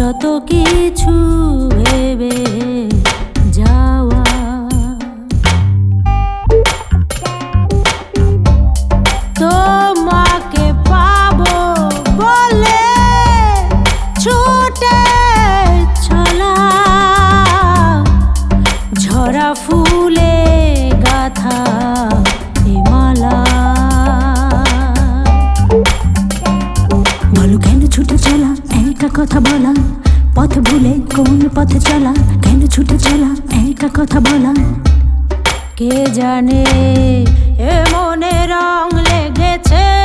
যত কিছু ভেবে যাওয়া। তোমাকে পাবো বলে ছুটে চলা, ঝরা ফুলে গাথা এ মালা। বলো কেন ছুটে চলা, একা কথা বলা, পথ ভুলে কোন পথে চলা, কেন ছুটে চলা, একা কথা বলা। কে জানে এ মনে রং লেগেছে